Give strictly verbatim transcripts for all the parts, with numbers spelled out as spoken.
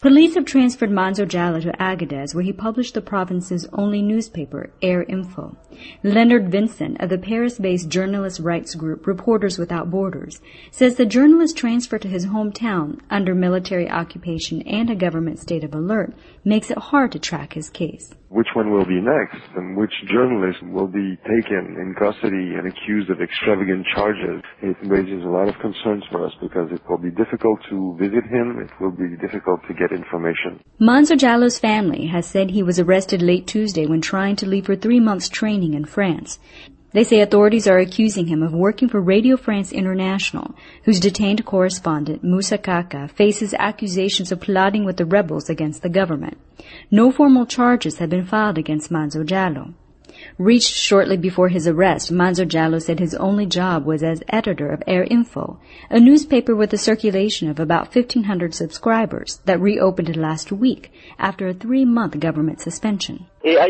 Police have transferred Manzo Jallow to Agadez, where he published the province's only newspaper, Air Info. Leonard Vincent of the Paris-based journalist rights group Reporters Without Borders says the journalist transferred to his hometown under military occupation and a government state of alert makes it hard to track his case. Which one will be next, and which journalist will be taken in custody and accused of extravagant charges? It raises a lot of concerns for us because it will be difficult to visit him, it will be difficult to get information. Manzo Jallow's family has said he was arrested late Tuesday when trying to leave for three months training in France. They say authorities are accusing him of working for Radio France International, whose detained correspondent, Moussa Kaka, faces accusations of plotting with the rebels against the government. No formal charges have been filed against Manzo Jallow. Reached shortly before his arrest, Manzo Jallow said his only job was as editor of Air Info, a newspaper with a circulation of about fifteen hundred subscribers that reopened last week after a three-month government suspension.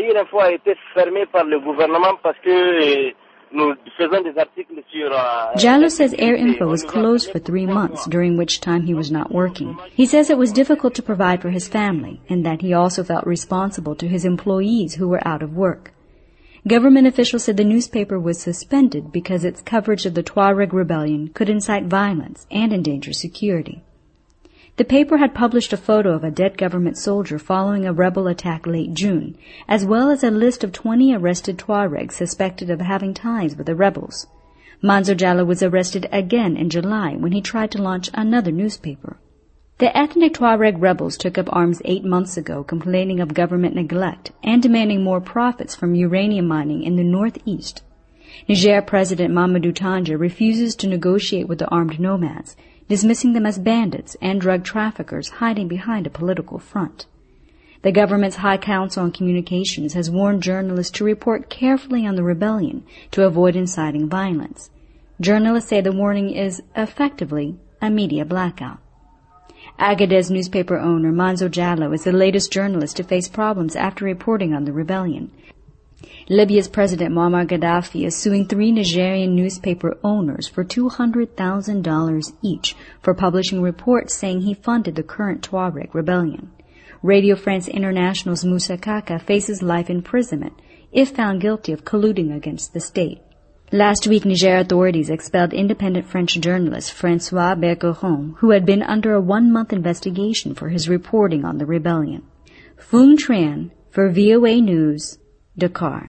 Jallow says Air Info was closed for three months, during which time he was not working. He says it was difficult to provide for his family, and that he also felt responsible to his employees who were out of work. Government officials said the newspaper was suspended because its coverage of the Tuareg rebellion could incite violence and endanger security. The paper had published a photo of a dead government soldier following a rebel attack late June, as well as a list of twenty arrested Tuaregs suspected of having ties with the rebels. Manzo Jallow was arrested again in July when he tried to launch another newspaper. The ethnic Tuareg rebels took up arms eight months ago, complaining of government neglect and demanding more profits from uranium mining in the northeast. Niger President Mamadou Tanja refuses to negotiate with the armed nomads, dismissing them as bandits and drug traffickers hiding behind a political front. The government's High Council on Communications has warned journalists to report carefully on the rebellion to avoid inciting violence. Journalists say the warning is effectively a media blackout. Agadez newspaper owner Manzo Jallow is the latest journalist to face problems after reporting on the rebellion. Libya's President Muammar Gaddafi is suing three Nigerian newspaper owners for two hundred thousand dollars each for publishing reports saying he funded the current Tuareg rebellion. Radio France International's Moussa Kaka faces life imprisonment if found guilty of colluding against the state. Last week, Niger authorities expelled independent French journalist François Bergeron, who had been under a one-month investigation for his reporting on the rebellion. Phuong Tran for V O A News, Dakar.